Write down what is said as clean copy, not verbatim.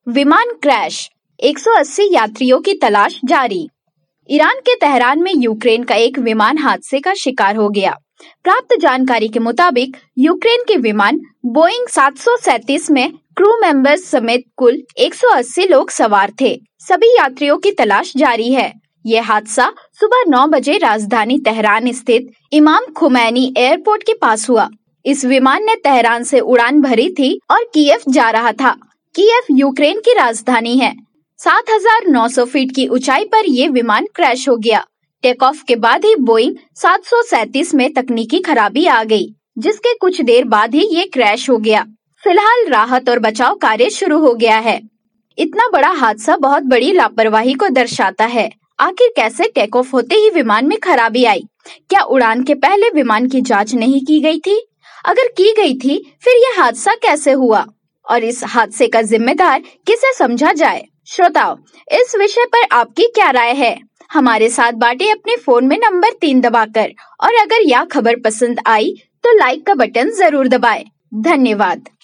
विमान क्रैश, 180 यात्रियों की तलाश जारी। ईरान के तेहरान में यूक्रेन का एक विमान हादसे का शिकार हो गया। प्राप्त जानकारी के मुताबिक यूक्रेन के विमान बोइंग 737 में क्रू मेंबर्स समेत कुल 180 लोग सवार थे। सभी यात्रियों की तलाश जारी है। यह हादसा सुबह 9 बजे राजधानी तेहरान स्थित इमाम खुमैनी एयरपोर्ट के पास हुआ। इस विमान ने तेहरान से उड़ान भरी थी और कीव जा रहा था। कीव यूक्रेन की राजधानी है। 7,900 फीट की ऊंचाई पर यह विमान क्रैश हो गया। टेक ऑफ के बाद ही बोइंग 737 में तकनीकी खराबी आ गई, जिसके कुछ देर बाद ही ये क्रैश हो गया। फिलहाल राहत और बचाव कार्य शुरू हो गया है। इतना बड़ा हादसा बहुत बड़ी लापरवाही को दर्शाता है। आखिर कैसे टेक ऑफ होते ही विमान में खराबी आई? क्या उड़ान के पहले विमान की जांच नहीं की गई थी? अगर की गई थी, फिर यह हादसा कैसे हुआ और इस हादसे का जिम्मेदार किसे समझा जाए? श्रोताओ, इस विषय पर आपकी क्या राय है? हमारे साथ बांटे अपने फोन में नंबर 3 दबाकर। और अगर यह खबर पसंद आई तो लाइक का बटन जरूर दबाएं। धन्यवाद।